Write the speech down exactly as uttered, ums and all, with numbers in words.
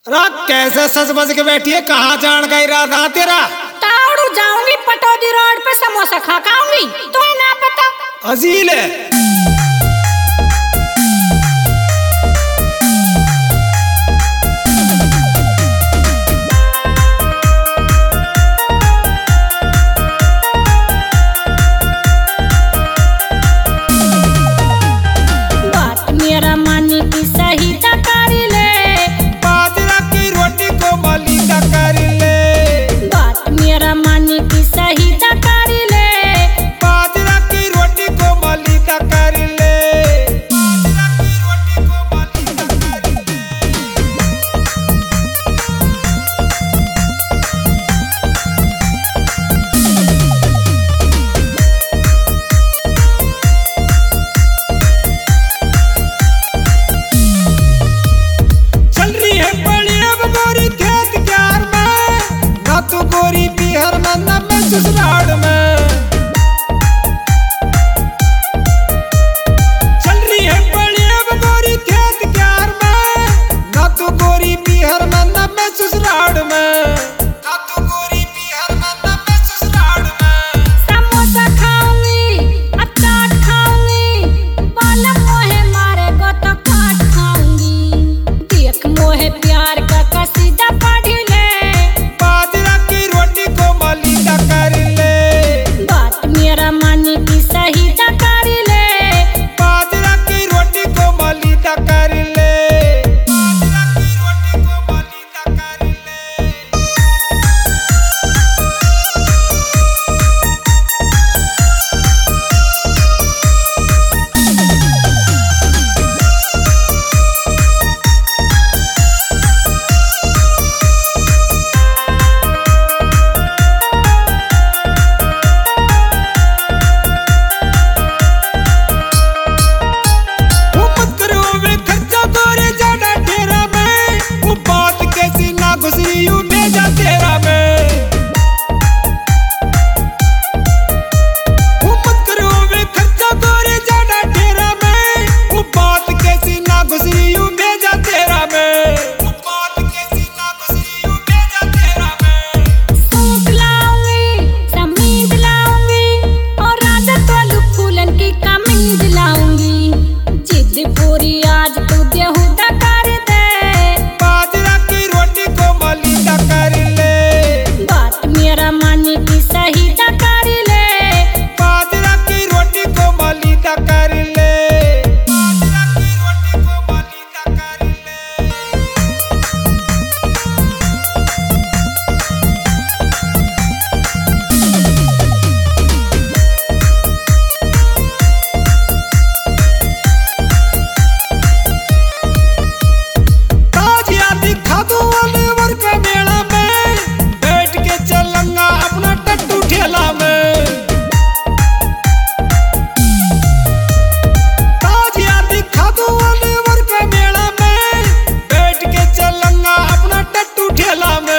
रात कैसे सज बज के बैठी है, कहाँ जान गई रात हाँ तेरा? ताड़ू जाऊंगी पटौदी रोड पे समोसा खा खाऊंगी, तुम्हें ना पता? अजील है। बात मेरा मानने की सही कर ले, बाजरा की रोटी को मलीदा कर ले। बात मेरा मानने की सही कर ले, बाजरा की रोटी को मलीदा कर ले। बाजरा की रोटी को मलीदा कर ले। चल रही है बड़ी अब गोरी खेत क्यार में, ना तू गोरी बिहार में ना मैं ससुराल में। चल रही है बड़ी अब गोरी खेत क्यार में, ना तू गोरी बिहार में ना मैं ससुराल में। ना तू गोरी बिहार में ना मैं ससुराल में। समोसा खाऊंगी, अचार खाऊंगी, बालक मोहे मारेगा तो काट खाऊंगी। देख मोहे प्यार का कसीदा पढ़ ले, बाजरा की रोटी को मलीदा कर ले। बात मेरा मानने की सही कर ले, बाजरा की रोटी को मलीदा कर ले। बाजरा की रोटी को मलीदा कर ले। वो मत करो वे खर्चा गोरे जाना तेरा में, वो बात कैसी ना गुजरी यूं भेजा तेरा में। वो मत करो वे खर्चा गोरे जाना तेरा में, वो बात कैसी ना गुजरी यूं भेजा तेरा में। वो बात कैसी ना गुजरी यूं भेजा तेरा में। सूप लाऊंगी, समीज लाऊंगी, और राजत वालू फूलन की कमीज लाऊंगी। जिद पूरी आज तू बेहुदा कर दे, बाजरा की रोटी को मलीदा कर ले। बात मेरा मानने की सही कर ले, बाजरा की रोटी को मलीदा कर ले। बाजरा की रोटी को मलीदा कर ले। ताजिया दिखा दूं अलीवर के मेला में, बैठ के चलूंगा अपना टट्टू ठेला में। ताजिया दिखा दूं अलीवर के मेला में, बैठ के चलूंगा अपना टट्टू ठेला में।